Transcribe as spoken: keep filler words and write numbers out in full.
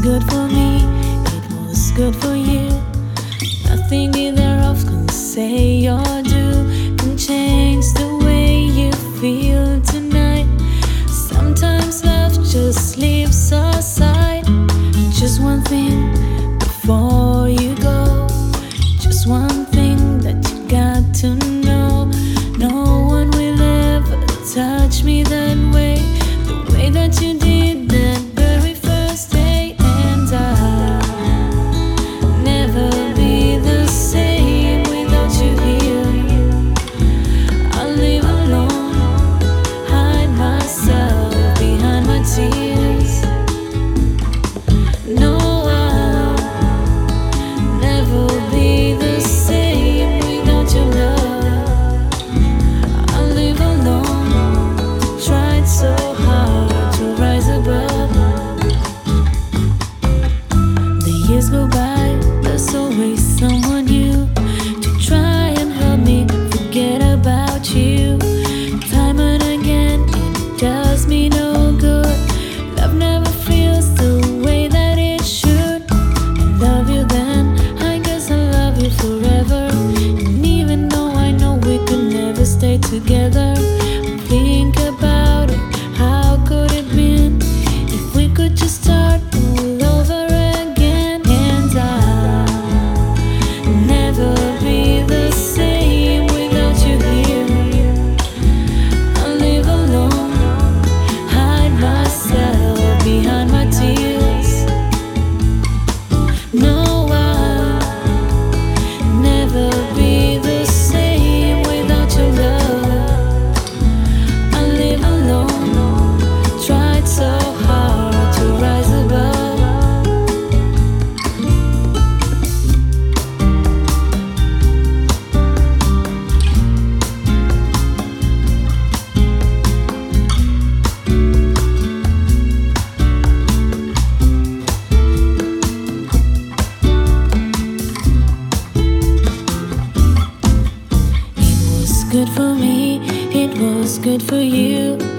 good for me, it was good for you. Nothing either of can say or do can change the way you feel tonight. Sometimes love just leaves aside. Just one thing before you go, just one thing that you got to know. No one will ever touch me that way, the way that you did that very first day. And I'll never be the same without you here. I'll live alone, hide myself behind my tears. No, I'll never be the same without your love. I'll live alone, tried so hard to rise above. The years go by, there's always someone new to try and help me forget about you. Time and again, it does me no good. Love never feels the way that it should. I love you then, I guess I love you forever. And even though I know we could never stay together, I think about it, how could it been if we could just start all over again. And I'll never be the same without you here. I'll live alone, hide myself behind my tears. No, I'll never be the same without your love. I live alone, tried so hard to rise above. It was good for me, it was good for you.